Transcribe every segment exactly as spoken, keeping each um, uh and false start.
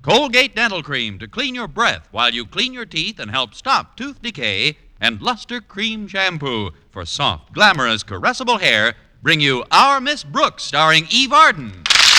Colgate Dental Cream to clean your breath while you clean your teeth and help stop tooth decay. And Luster Cream Shampoo for soft, glamorous, caressable hair bring you Our Miss Brooks, starring Eve Arden.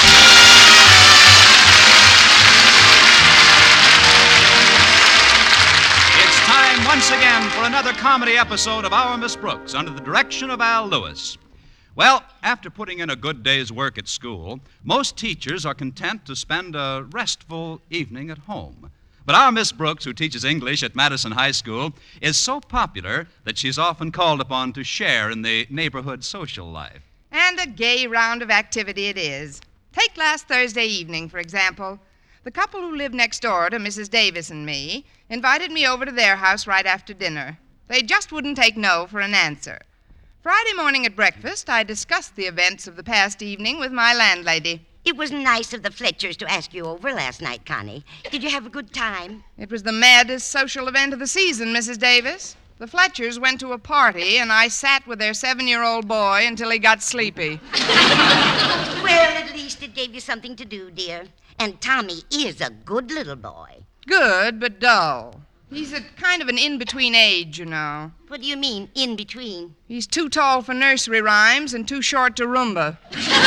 It's time once again for another comedy episode of Our Miss Brooks under the direction of Al Lewis. Well, after putting in a good day's work at school, most teachers are content to spend a restful evening at home. But our Miss Brooks, who teaches English at Madison High School, is so popular that she's often called upon to share in the neighborhood social life. And a gay round of activity it is. Take last Thursday evening, for example. The couple who lived next door to Missus Davis and me invited me over to their house right after dinner. They just wouldn't take no for an answer. Friday morning at breakfast, I discussed the events of the past evening with my landlady. It was nice of the Fletchers to ask you over last night, Connie. Did you have a good time? It was the maddest social event of the season, Missus Davis. The Fletchers went to a party, and I sat with their seven-year-old boy until he got sleepy. Well, at least it gave you something to do, dear. And Tommy is a good little boy. Good, but dull. He's at kind of an in-between age, you know. What do you mean, in between? He's too tall for nursery rhymes and too short to Roomba.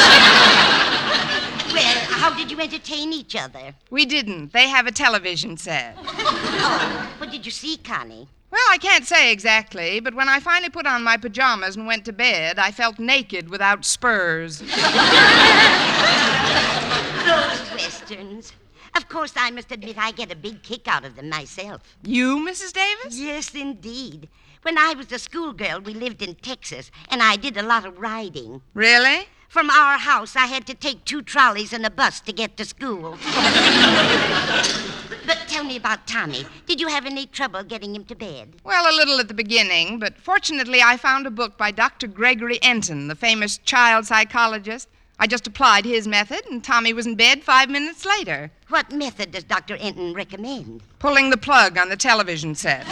Well, how did you entertain each other? We didn't. They have a television set. Oh, what did you see, Connie? Well, I can't say exactly, but when I finally put on my pajamas and went to bed, I felt naked without spurs. Those westerns. Of course, I must admit I get a big kick out of them myself. You, Missus Davis? Yes, indeed. When I was a schoolgirl, we lived in Texas, and I did a lot of riding. Really? From our house, I had to take two trolleys and a bus to get to school. But tell me about Tommy. Did you have any trouble getting him to bed? Well, a little at the beginning, but fortunately I found a book by Doctor Gregory Enton, the famous child psychologist. I just applied his method, and Tommy was in bed five minutes later. What method does Doctor Enton recommend? Pulling the plug on the television set.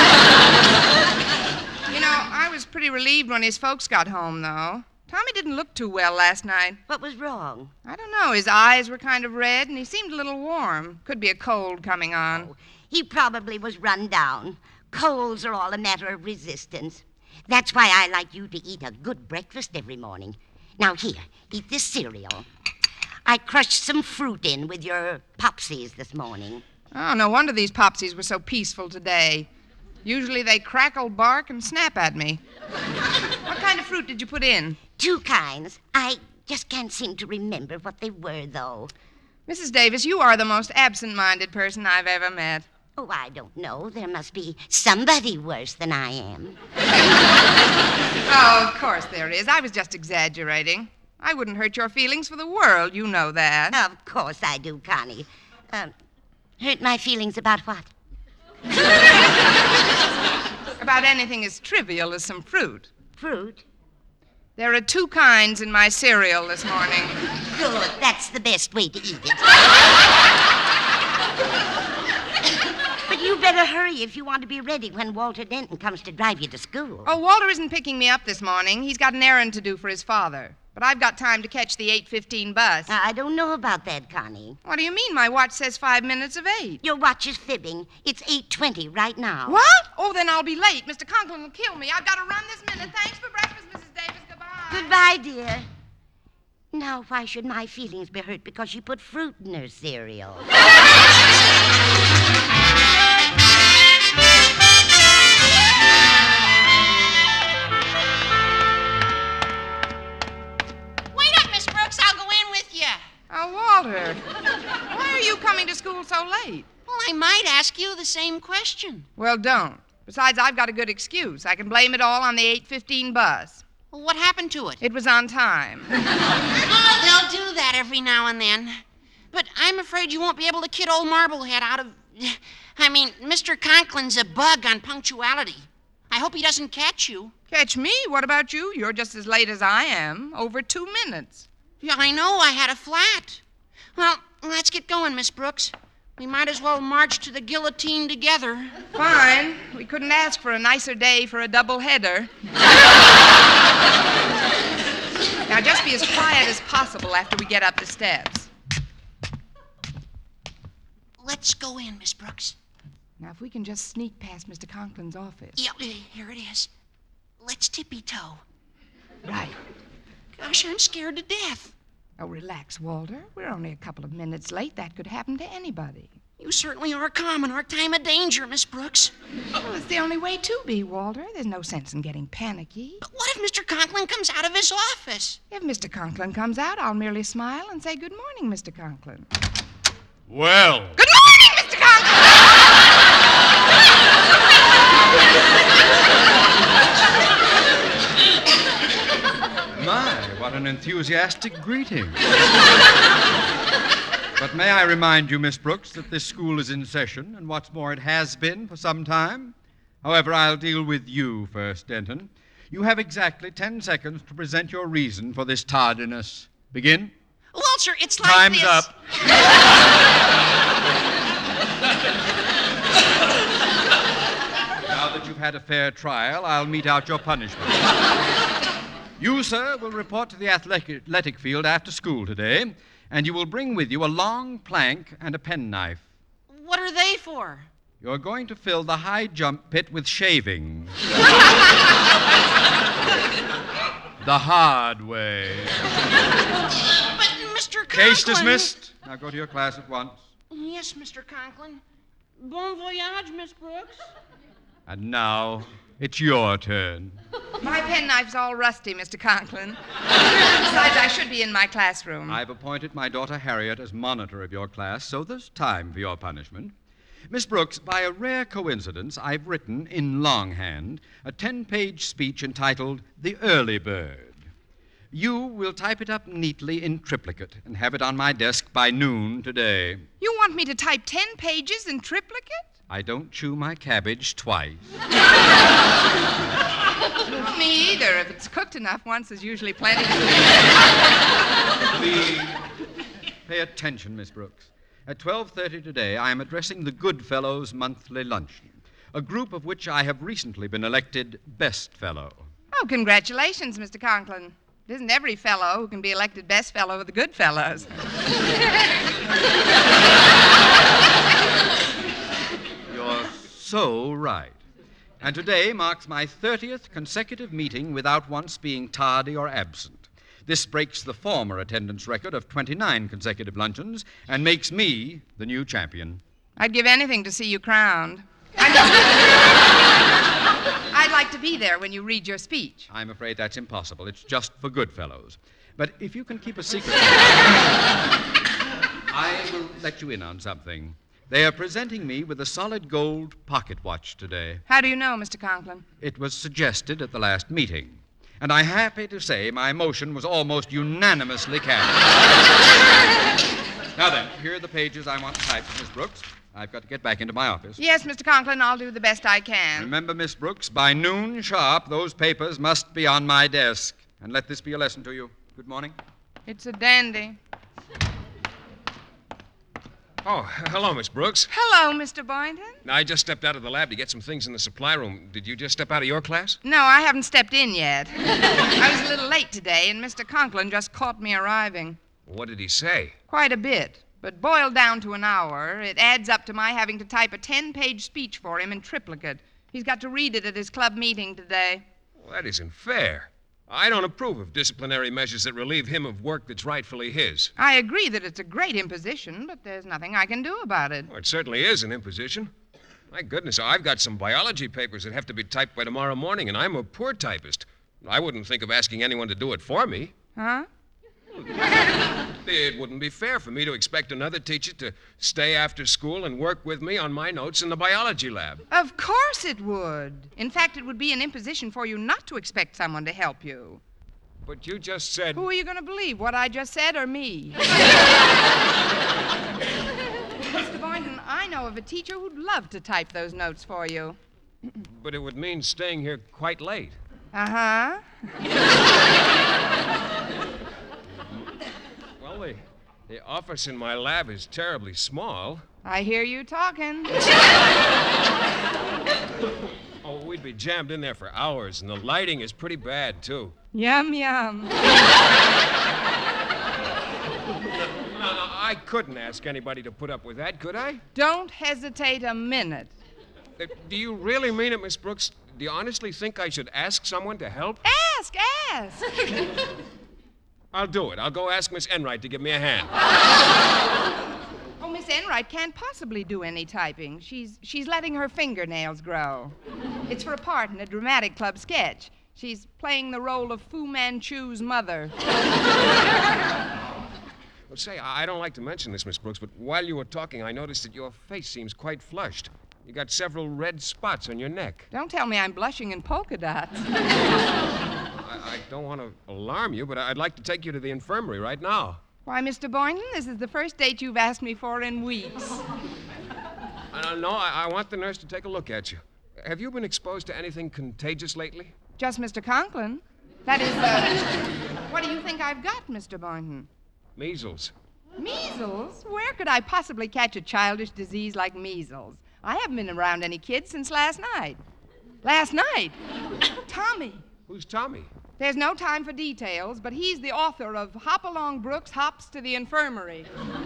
You know, I was pretty relieved when his folks got home, though. Tommy didn't look too well last night. What was wrong? I don't know. His eyes were kind of red, and he seemed a little warm. Could be a cold coming on. Oh, he probably was run down. Colds are all a matter of resistance. That's why I like you to eat a good breakfast every morning. Now, here, eat this cereal. I crushed some fruit in with your Popsies this morning. Oh, no wonder these Popsies were so peaceful today. Usually they crackle, bark, and snap at me. What kind of fruit did you put in? Two kinds. I just can't seem to remember what they were, though. Missus Davis, you are the most absent-minded person I've ever met. Oh, I don't know. There must be somebody worse than I am. Oh, of course there is. I was just exaggerating. I wouldn't hurt your feelings for the world. You know that. Of course I do, Connie. Um, hurt my feelings about what? About anything as trivial as some fruit. Fruit? There are two kinds in my cereal this morning. Good. That's the best way to eat it. But you better hurry if you want to be ready when Walter Denton comes to drive you to school. Oh, Walter isn't picking me up this morning. He's got an errand to do for his father. But I've got time to catch the eight fifteen bus. I don't know about that, Connie. What do you mean? My watch says five minutes of eight. Your watch is fibbing. It's eight twenty right now. What? Oh, then I'll be late. Mister Conklin will kill me. I've got to run this minute. Thanks for breakfast, Missus Davis. Goodbye. Goodbye, dear. Now, why should my feelings be hurt because she put fruit in her cereal? Oh, Walter, why are you coming to school so late? Well, I might ask you the same question. Well, don't. Besides, I've got a good excuse. I can blame it all on the eight fifteen bus. Well, what happened to it? It was on time. Oh, they'll do that every now and then. But I'm afraid you won't be able to kid old Marblehead out of... I mean, Mister Conklin's a bug on punctuality. I hope he doesn't catch you. Catch me? What about you? You're just as late as I am. Over two minutes. Yeah, I know. I had a flat. Well, let's get going, Miss Brooks. We might as well march to the guillotine together. Fine. We couldn't ask for a nicer day for a double header. Now, just be as quiet as possible after we get up the steps. Let's go in, Miss Brooks. Now, if we can just sneak past Mister Conklin's office. Yeah, here it is. Let's tippy-toe. Right. Gosh, I'm scared to death. Oh, relax, Walter. We're only a couple of minutes late. That could happen to anybody. You certainly are calm in our time of danger, Miss Brooks. Well, it's the only way to be, Walter. There's no sense in getting panicky. But what if Mister Conklin comes out of his office? If Mister Conklin comes out, I'll merely smile and say, "Good morning, Mister Conklin." Well, Good morning, Mister Conklin! My, what an enthusiastic greeting. But may I remind you, Miss Brooks, that this school is in session, and what's more, it has been for some time. However, I'll deal with you first, Denton. You have exactly ten seconds to present your reason for this tardiness. Begin. Walter, it's like Time's this. up. Now that you've had a fair trial, I'll mete out your punishment. You, sir, will report to the athletic athletic field after school today, and you will bring with you a long plank and a penknife. What are they for? You're going to fill the high jump pit with shavings. The hard way. But, Mister Conklin... Case dismissed. Now go to your class at once. Yes, Mister Conklin. Bon voyage, Miss Brooks. And now, it's your turn. My penknife's all rusty, Mister Conklin. Besides, I should be in my classroom. I've appointed my daughter Harriet as monitor of your class, so there's time for your punishment. Miss Brooks, by a rare coincidence, I've written, in longhand, a ten-page speech entitled The Early Bird. You will type it up neatly in triplicate and have it on my desk by noon today. You want me to type ten pages in triplicate? I don't chew my cabbage twice. Not me either. If it's cooked enough once, there's usually plenty. Please pay attention, Miss Brooks. At twelve thirty today, I am addressing the Goodfellows Monthly Luncheon, a group of which I have recently been elected Best Fellow. Oh, congratulations, Mister Conklin. It isn't every fellow who can be elected best fellow of the good fellows. You're so right. And today marks my thirtieth consecutive meeting without once being tardy or absent. This breaks the former attendance record of twenty-nine consecutive luncheons and makes me the new champion. I'd give anything to see you crowned. I'm- I'd like to be there when you read your speech. I'm afraid that's impossible. It's just for good fellows. But if you can keep a secret, I will let you in on something. They are presenting me with a solid gold pocket watch today. How do you know, Mister Conklin? It was suggested at the last meeting. And I'm happy to say my motion was almost unanimously carried. Now then, here are the pages I want typed, Miss Brooks. I've got to get back into my office. Yes, Mister Conklin, I'll do the best I can. Remember, Miss Brooks, by noon sharp, those papers must be on my desk. And let this be a lesson to you. Good morning. It's a dandy. oh, hello, Miss Brooks. Hello, Mister Boynton. I just stepped out of the lab to get some things in the supply room. Did you just step out of your class? No, I haven't stepped in yet. I was a little late today, and Mister Conklin just caught me arriving. What did he say? Quite a bit. But boiled down to an hour, it adds up to my having to type a ten-page speech for him in triplicate. He's got to read it at his club meeting today. Well, that isn't fair. I don't approve of disciplinary measures that relieve him of work that's rightfully his. I agree that it's a great imposition, but there's nothing I can do about it. Well, it certainly is an imposition. My goodness, I've got some biology papers that have to be typed by tomorrow morning, and I'm a poor typist. I wouldn't think of asking anyone to do it for me. Huh? It wouldn't be fair for me to expect another teacher to stay after school and work with me on my notes in the biology lab. Of course it would. In fact, it would be an imposition for you not to expect someone to help you. But you just said... Who are you going to believe, what I just said or me? Mister Boynton, I know of a teacher who'd love to type those notes for you. But it would mean staying here quite late. Uh-huh. Well, the, the office in my lab is terribly small. I hear you talking. Oh, we'd be jammed in there for hours, and the lighting is pretty bad, too. Yum, yum. No, no, I couldn't ask anybody to put up with that, could I? Don't hesitate a minute. Uh, do you really mean it, Miss Brooks? Do you honestly think I should ask someone to help? Ask, ask. I'll do it. I'll go ask Miss Enright to give me a hand. Oh, Miss Enright can't possibly do any typing. She's she's letting her fingernails grow. It's for a part in a dramatic club sketch. She's playing the role of Fu Manchu's mother. Well, say, I I don't like to mention this, Miss Brooks, but while you were talking, I noticed that your face seems quite flushed. You got several red spots on your neck. Don't tell me I'm blushing in polka dots. I, I don't want to alarm you, but I'd like to take you to the infirmary right now. Why, Mister Boynton, this is the first date you've asked me for in weeks. Uh, no, I, I want the nurse to take a look at you. Have you been exposed to anything contagious lately? Just Mister Conklin. That is, uh, what do you think I've got, Mister Boynton? Measles. Measles? Where could I possibly catch a childish disease like measles? I haven't been around any kids since last night. Last night? Tommy. Who's Tommy? There's no time for details, but he's the author of Hop Along Brooks Hops to the Infirmary.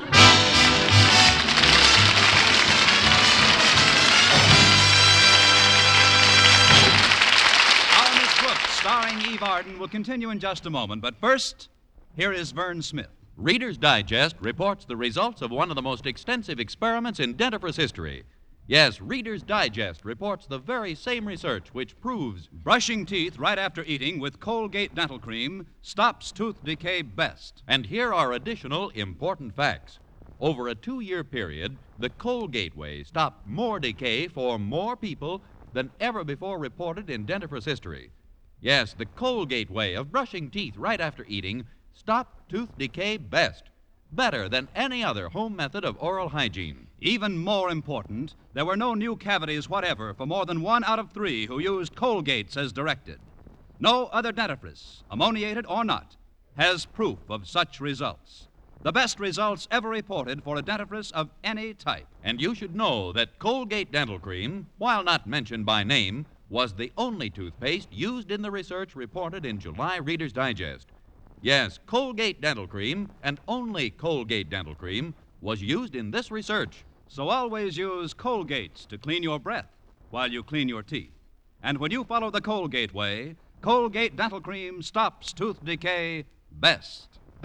Our Miss Brooks, starring Eve Arden, will continue in just a moment. But first, here is Vern Smith. Reader's Digest reports the results of one of the most extensive experiments in dentifrice history. Yes, Reader's Digest reports the very same research which proves Brushing teeth right after eating with Colgate Dental Cream stops tooth decay best. And here are additional important facts. Over a two-year period, the Colgate way stopped more decay for more people than ever before reported in dentifrice history. Yes, the Colgate way of brushing teeth right after eating stopped tooth decay best, better than any other home method of oral hygiene. Even more important, there were no new cavities whatever for more than one out of three who used Colgates as directed. No other dentifrice, ammoniated or not, has proof of such results. The best results ever reported for a dentifrice of any type. And you should know that Colgate Dental Cream, while not mentioned by name, was the only toothpaste used in the research reported in July Reader's Digest. Yes, Colgate Dental Cream, and only Colgate Dental Cream, was used in this research. So always use Colgates to clean your breath while you clean your teeth. And when you follow the Colgate way, Colgate Dental Cream stops tooth decay best.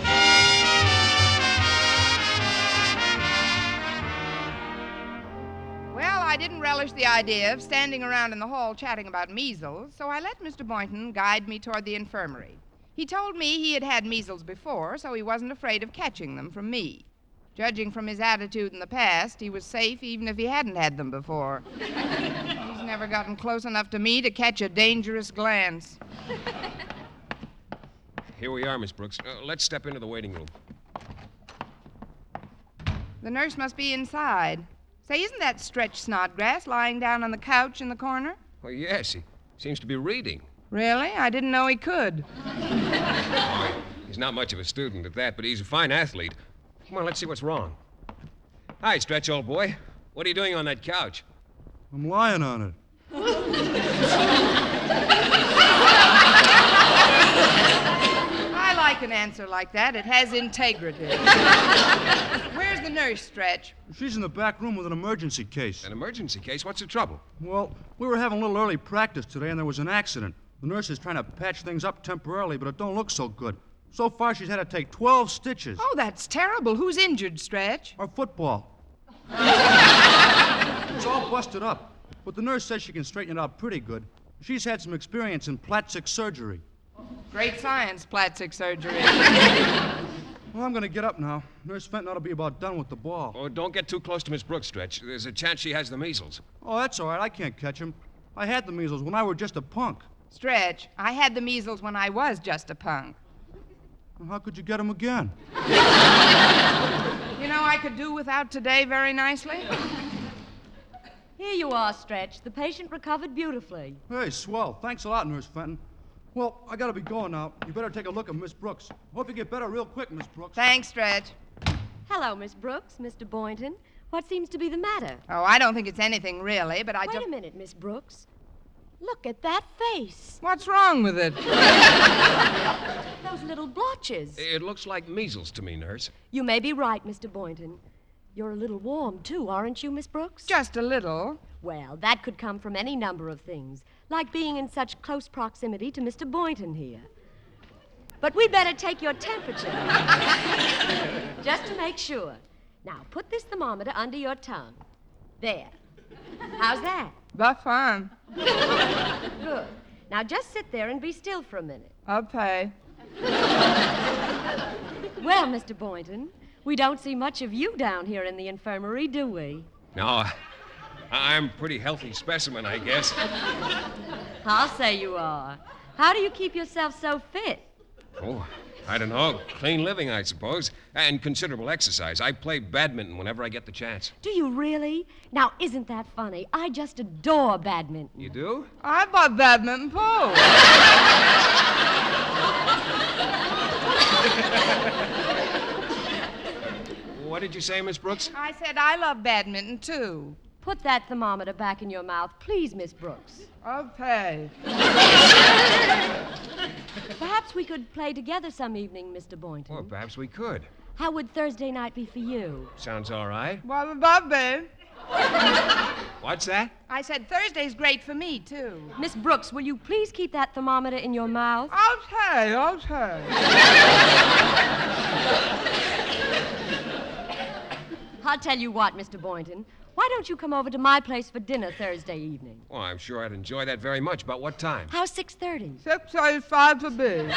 Well, I didn't relish the idea of standing around in the hall chatting about measles, so I let Mister Boynton guide me toward the infirmary. He told me he had had measles before, so he wasn't afraid of catching them from me. Judging from his attitude in the past, he was safe even if he hadn't had them before. He's never gotten close enough to me to catch a dangerous glance. Here we are, Miss Brooks. Uh, let's step into the waiting room. The nurse must be inside. Say, isn't that Stretch Snodgrass lying down on the couch in the corner? Well, yes, he seems to be reading. Really? I didn't know he could. Oh, he's not much of a student at that, but he's a fine athlete. Come on, let's see what's wrong. Hi, Stretch, old boy. What are you doing on that couch? I'm lying on it. I like an answer like that. It has integrity. Where's the nurse, Stretch? She's in the back room with an emergency case. An emergency case? What's the trouble? Well, we were having a little early practice today, and there was an accident. The nurse is trying to patch things up temporarily, but it don't look so good. So far, she's had to take twelve stitches. Oh, that's terrible. Who's injured, Stretch? Our football. It's all busted up. But the nurse says she can straighten it out pretty good. She's had some experience in plastic surgery. Great science, plastic surgery. Well, I'm going to get up now. Nurse Fenton ought to be about done with the ball. Oh, don't get too close to Miss Brooks, Stretch. There's a chance she has the measles. Oh, that's all right. I can't catch him. I had the measles when I were just a punk. Stretch, I had the measles when I was just a punk. Well, how could you get him again? You know, I could do without today very nicely. Here you are, Stretch. The patient recovered beautifully. Hey, swell. Thanks a lot, Nurse Fenton. Well, I gotta be going now. You better take a look at Miss Brooks. Hope you get better real quick, Miss Brooks. Thanks, Stretch. Hello, Miss Brooks, Mister Boynton. What seems to be the matter? Oh, I don't think it's anything really, but I Wait just... a minute, Miss Brooks. Look at that face. What's wrong with it? Those little blotches. It looks like measles to me, nurse. You may be right, Mister Boynton. You're a little warm, too, aren't you, Miss Brooks? Just a little. Well, that could come from any number of things, like being in such close proximity to Mister Boynton here. But we'd better take your temperature, just to make sure. Now, put this thermometer under your tongue. There. How's that? That's fine. Good. Now, just sit there and be still for a minute. Okay. Well, Mister Boynton, we don't see much of you down here in the infirmary, do we? No, I- I'm a pretty healthy specimen, I guess. I'll say you are. How do you keep yourself so fit? Oh, I don't know. Clean living, I suppose. And considerable exercise. I play badminton whenever I get the chance. Do you really? Now, isn't that funny? I just adore badminton. You do? I bought badminton too. What did you say, Miss Brooks? I said I love badminton too. Put that thermometer back in your mouth, please, Miss Brooks. Okay. Perhaps we could play together some evening, Mister Boynton. Well, perhaps we could. How would Thursday night be for you? Sounds all right. What about me? What's that? I said Thursday's great for me too. Miss Brooks, will you please keep that thermometer in your mouth? Okay, okay. I'll tell you what, Mister Boynton. Why don't you come over to my place for dinner Thursday evening? Well, I'm sure I'd enjoy that very much. About what time? How's six thirty? Six thirty-five for me.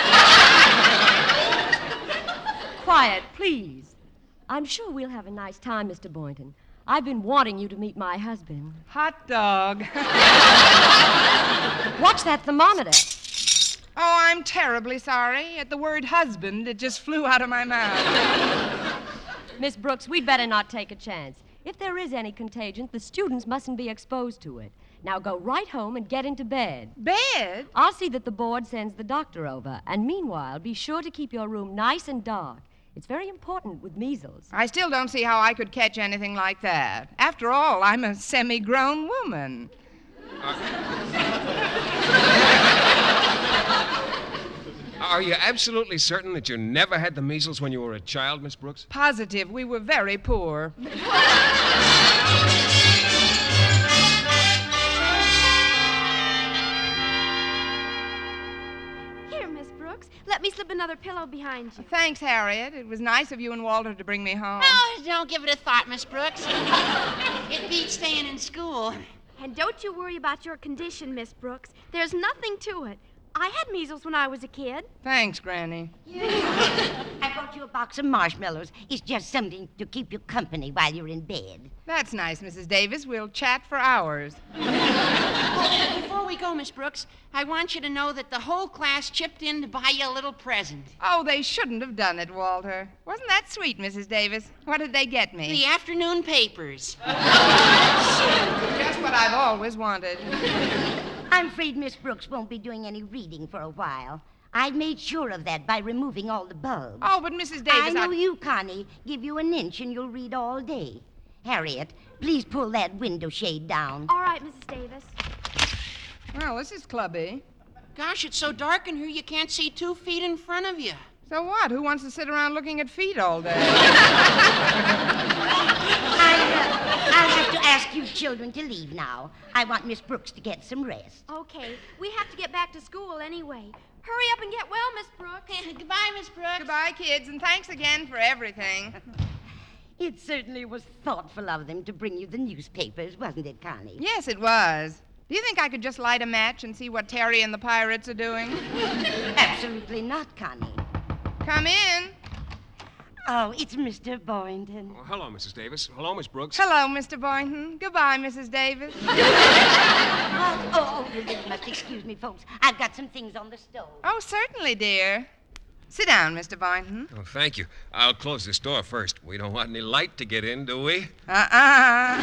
Quiet, please. I'm sure we'll have a nice time, Mister Boynton. I've been wanting you to meet my husband. Hot dog. Watch that thermometer. Oh, I'm terribly sorry. At the word husband, it just flew out of my mouth. Miss Brooks, we'd better not take a chance. If there is any contagion, the students mustn't be exposed to it. Now go right home and get into bed. Bed? I'll see that the board sends the doctor over. And meanwhile, be sure to keep your room nice and dark. It's very important with measles. I still don't see how I could catch anything like that. After all, I'm a semi-grown woman. Are you absolutely certain that you never had the measles when you were a child, Miss Brooks? Positive, we were very poor. Here, Miss Brooks, let me slip another pillow behind you. Thanks, Harriet. It was nice of you and Walter to bring me home. Oh, don't give it a thought, Miss Brooks. It beats staying in school. And don't you worry about your condition, Miss Brooks. There's nothing to it. I had measles when I was a kid. Thanks, Granny. I brought you a box of marshmallows. It's just something to keep you company while you're in bed. That's nice, Missus Davis. We'll chat for hours. Before we go, Miss Brooks, I want you to know that the whole class chipped in to buy you a little present. Oh, they shouldn't have done it, Walter. Wasn't that sweet, Missus Davis? What did they get me? The afternoon papers. Just what I've always wanted. I'm afraid Miss Brooks won't be doing any reading for a while. I've made sure of that by removing all the bulbs. Oh, but Missus Davis, I know you, Connie. Give you an inch and you'll read all day. Harriet, please pull that window shade down. All right, Missus Davis. Well, this is clubby. Gosh, it's so dark in here you can't see two feet in front of you. So what? Who wants to sit around looking at feet all day? I'll, uh, I'll have to ask you children to leave now. I want Miss Brooks to get some rest. Okay, we have to get back to school anyway. Hurry up and get well, Miss Brooks. Goodbye, Miss Brooks. Goodbye, kids, and thanks again for everything. It certainly was thoughtful of them to bring you the newspapers, wasn't it, Connie? Yes, it was. Do you think I could just light a match and see what Terry and the pirates are doing? Absolutely not, Connie. Come in. Oh, it's Mister Boynton. Well, hello, Missus Davis. Hello, Miss Brooks. Hello, Mister Boynton. Goodbye, Missus Davis. Oh, oh, you really must excuse me, folks. I've got some things on the stove. Oh, certainly, dear. Sit down, Mister Boynton. Oh, thank you. I'll close this door first. We don't want any light to get in, do we? Uh-uh.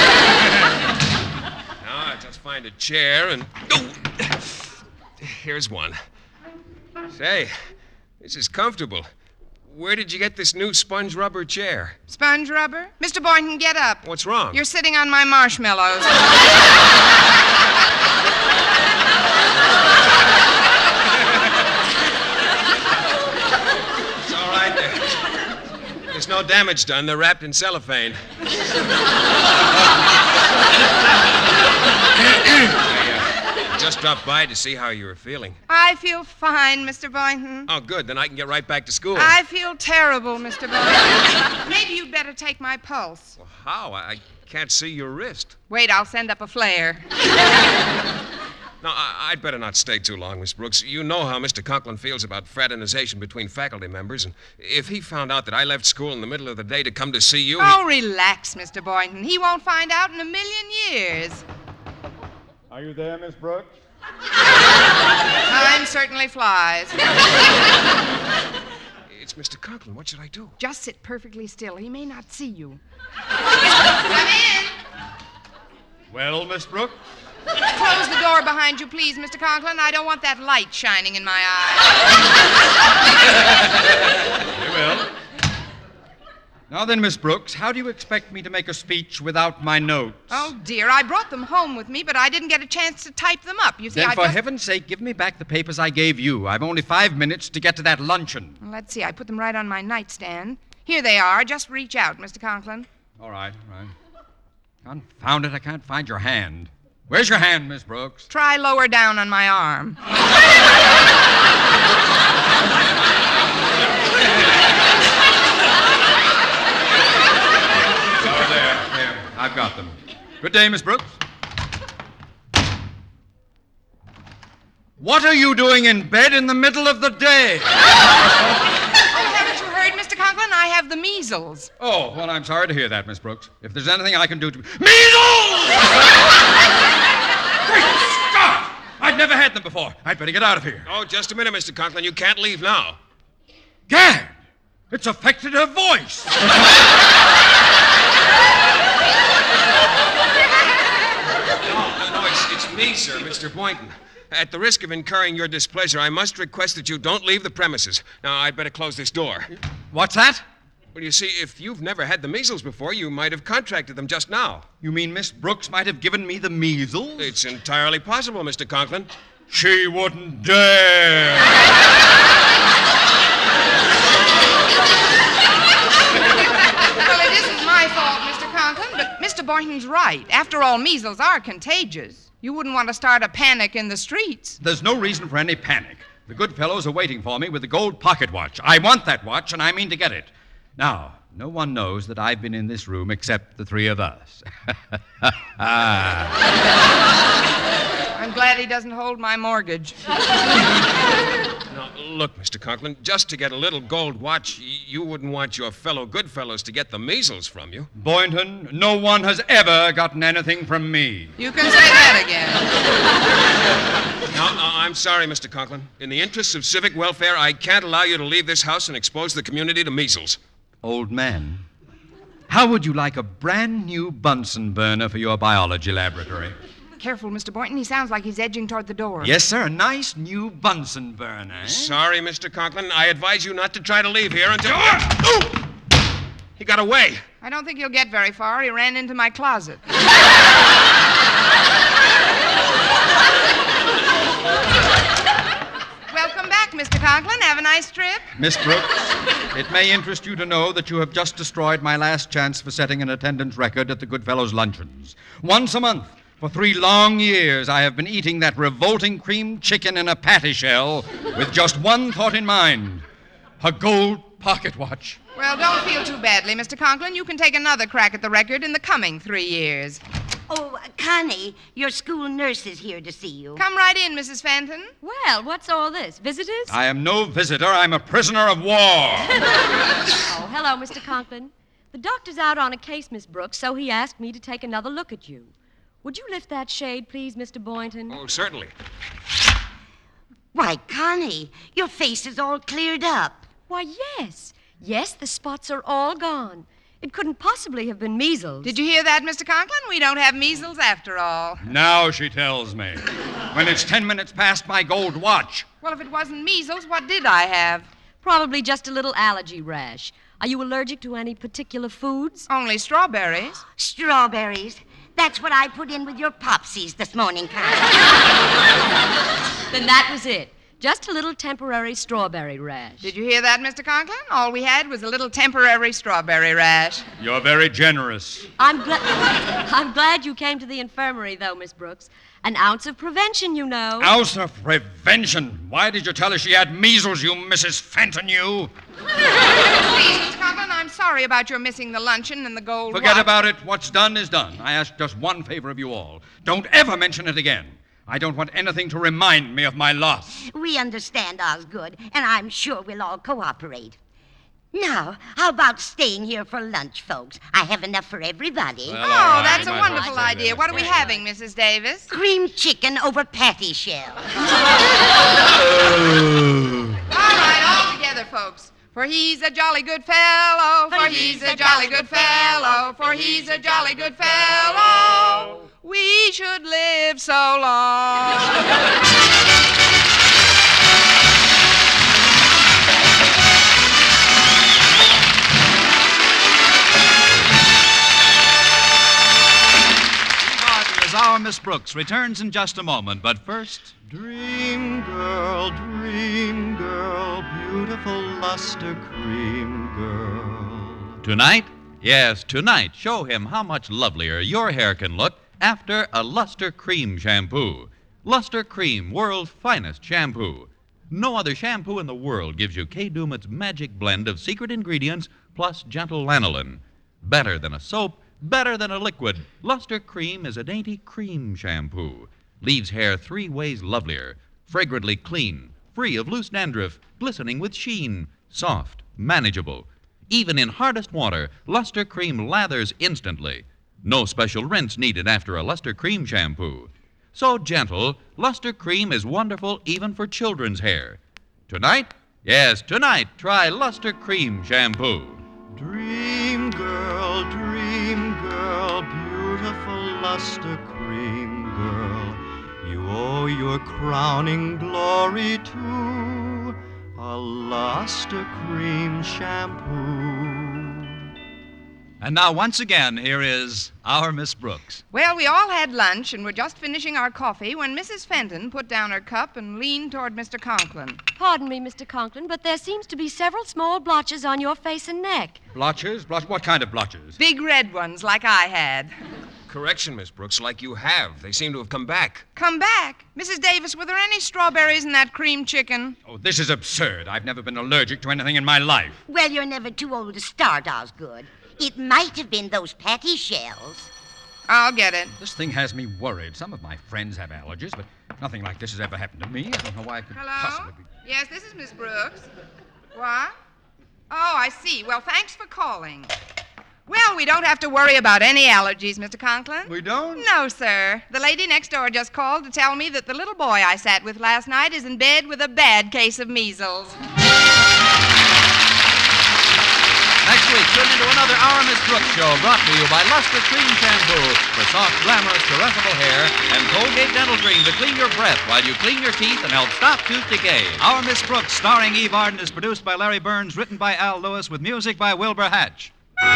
Now, I'll just find a chair and... Oh! Here's one. Say, this is comfortable. Where did you get this new sponge rubber chair? Sponge rubber? Mister Boynton, get up. What's wrong? You're sitting on my marshmallows. There's no damage done. They're wrapped in cellophane. I uh, just dropped by to see how you were feeling. I feel fine, Mister Boynton. Oh, good. Then I can get right back to school. I feel terrible, Mister Boynton. Maybe you'd better take my pulse. Well, how? I, I can't see your wrist. Wait, I'll send up a flare. No, I, I'd better not stay too long, Miss Brooks. You know how Mister Conklin feels about fraternization between faculty members, and if he found out that I left school in the middle of the day to come to see you... Oh, relax, Mister Boynton. He won't find out in a million years. Are you there, Miss Brooks? Time certainly flies. It's Mister Conklin. What should I do? Just sit perfectly still. He may not see you. Come in. Well, Miss Brooks? Close the door behind you, please, Mister Conklin. I don't want that light shining in my eye. Very well. Now then, Miss Brooks, how do you expect me to make a speech without my notes? Oh, dear. I brought them home with me, but I didn't get a chance to type them up. You see, Then I for just... heaven's sake, give me back the papers I gave you. I've only five minutes to get to that luncheon. Well, let's see. I put them right on my nightstand. Here they are. Just reach out, Mister Conklin. All right, all right. Confound it, I can't find your hand. Where's your hand, Miss Brooks? Try lower down on my arm. Oh, there, there. I've got them. Good day, Miss Brooks. What are you doing in bed in the middle of the day? Oh, haven't you heard, Mister Conklin? I have the measles. Oh, well, I'm sorry to hear that, Miss Brooks. If there's anything I can do to... Measles! Great Scott! I've never had them before. I'd better get out of here. Oh, just a minute, Mister Conklin. You can't leave now. Gad! It's affected her voice. No, no, it's, it's me, sir, Mister Boynton. At the risk of incurring your displeasure, I must request that you don't leave the premises. Now, I'd better close this door. What's that? Well, you see, if you've never had the measles before, you might have contracted them just now. You mean Miss Brooks might have given me the measles? It's entirely possible, Mister Conklin. She wouldn't dare. Well, it isn't my fault, Mister Conklin, but Mister Boynton's right. After all, measles are contagious. You wouldn't want to start a panic in the streets. There's no reason for any panic. The good fellows are waiting for me with the gold pocket watch. I want that watch, and I mean to get it. Now, no one knows that I've been in this room except the three of us. I'm glad he doesn't hold my mortgage. Now, look, Mister Conklin, just to get a little gold watch, y- you wouldn't want your fellow good fellows to get the measles from you. Boynton, no one has ever gotten anything from me. You can say that again. Now, uh, I'm sorry, Mister Conklin. In the interests of civic welfare, I can't allow you to leave this house and expose the community to measles. Old man, how would you like a brand new Bunsen burner for your biology laboratory? Careful, Mister Boynton. He sounds like he's edging toward the door. Yes, sir, a nice new Bunsen burner. Eh? Sorry, Mister Conklin. I advise you not to try to leave here until... Oh! He got away. I don't think he'll get very far. He ran into my closet. Welcome back, Mister Conklin. Have a nice trip. Miss Brooks, it may interest you to know that you have just destroyed my last chance for setting an attendance record at the Goodfellows luncheons. Once a month, for three long years, I have been eating that revolting cream chicken in a patty shell with just one thought in mind, a gold pocket watch. Well, don't feel too badly, Mister Conklin. You can take another crack at the record in the coming three years. Oh, Connie, your school nurse is here to see you. Come right in, Missus Fenton. Well, what's all this? Visitors? I am no visitor. I'm a prisoner of war. Oh, hello, Mister Conklin. The doctor's out on a case, Miss Brooks, so he asked me to take another look at you. Would you lift that shade, please, Mister Boynton? Oh, certainly. Why, Connie, your face is all cleared up. Why, yes. Yes, the spots are all gone. It couldn't possibly have been measles. Did you hear that, Mister Conklin? We don't have measles after all. Now she tells me. When it's ten minutes past my gold watch. Well, if it wasn't measles, what did I have? Probably just a little allergy rash. Are you allergic to any particular foods? Only strawberries. Strawberries. That's what I put in with your popsies this morning, Connie. Then that was it. Just a little temporary strawberry rash. Did you hear that, Mister Conklin? All we had was a little temporary strawberry rash. You're very generous. I'm, gla- I'm glad you came to the infirmary, though, Miss Brooks. An ounce of prevention, you know. Ounce of prevention? Why did you tell her she had measles, you Missus Fenton, you? Please, Mister Conklin, I'm sorry about your missing the luncheon and the gold Forget watch. about it. What's done is done. I ask just one favor of you all. Don't ever mention it again. I don't want anything to remind me of my loss. We understand, Osgood, and I'm sure we'll all cooperate. Now, how about staying here for lunch, folks? I have enough for everybody. Oh, that's a wonderful idea. What are we having, Missus Davis? Cream chicken over patty shell. All right, all together, folks. For he's a jolly good fellow, for he's a jolly good fellow, for he's a jolly good fellow. We should live so long. As our Miss Brooks returns in just a moment, but first. Dream girl, dream girl, beautiful luster cream girl. Tonight? Yes, tonight, show him how much lovelier your hair can look after a Luster Cream shampoo. Luster Cream, world's finest shampoo. No other shampoo in the world gives you Kay Daumit's magic blend of secret ingredients plus gentle lanolin. Better than a soap, better than a liquid, Luster Cream is a dainty cream shampoo. Leaves hair three ways lovelier, fragrantly clean, free of loose dandruff, glistening with sheen, soft, manageable. Even in hardest water, Luster Cream lathers instantly. No special rinse needed after a Luster Cream shampoo. So gentle, Luster Cream is wonderful even for children's hair. Tonight? Yes, tonight, try Luster Cream shampoo. Dream girl, dream girl, beautiful luster cream girl. You owe your crowning glory to a luster cream shampoo. And now, once again, here is our Miss Brooks. Well, we all had lunch and were just finishing our coffee when Missus Fenton put down her cup and leaned toward Mister Conklin. Pardon me, Mister Conklin, but there seems to be several small blotches on your face and neck. Blotches? Blotch- what kind of blotches? Big red ones like I had. Correction, Miss Brooks, like you have. They seem to have come back. Come back. Missus Davis, were there any strawberries in that cream chicken? Oh, this is absurd. I've never been allergic to anything in my life. Well, you're never too old to start, Osgood. It might have been those patty shells. I'll get it. This thing has me worried. Some of my friends have allergies, but nothing like this has ever happened to me. I don't know why it could Hello? possibly be. Yes, this is Miss Brooks. What? Oh, I see. Well, thanks for calling. Well, we don't have to worry about any allergies, Mister Conklin. We don't? No, sir. The lady next door just called to tell me that the little boy I sat with last night is in bed with a bad case of measles. Next week, tune into another Our Miss Brooks show brought to you by Luster Cream Shampoo for soft, glamorous, caressable hair and Colgate Dental Cream to clean your breath while you clean your teeth and help stop tooth decay. Our Miss Brooks, starring Eve Arden, is produced by Larry Burns, written by Al Lewis, with music by Wilbur Hatch.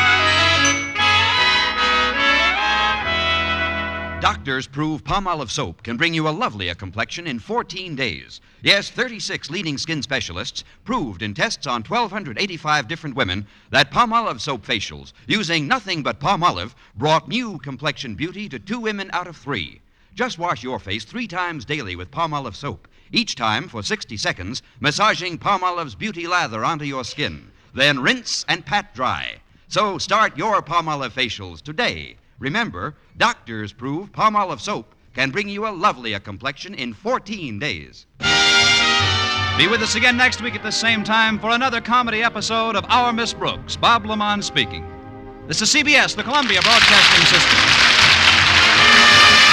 Doctors prove Palmolive soap can bring you a lovelier complexion in fourteen days. Yes, thirty-six leading skin specialists proved in tests on one thousand two hundred eighty-five different women that Palmolive soap facials, using nothing but Palmolive, brought new complexion beauty to two women out of three. Just wash your face three times daily with Palmolive soap, each time for sixty seconds, massaging Palmolive's beauty lather onto your skin. Then rinse and pat dry. So start your Palmolive facials today. Remember, doctors prove Palmolive soap can bring you a lovelier complexion in fourteen days. Be with us again next week at the same time for another comedy episode of Our Miss Brooks. Bob Lamont speaking. This is C B S, the Columbia Broadcasting System.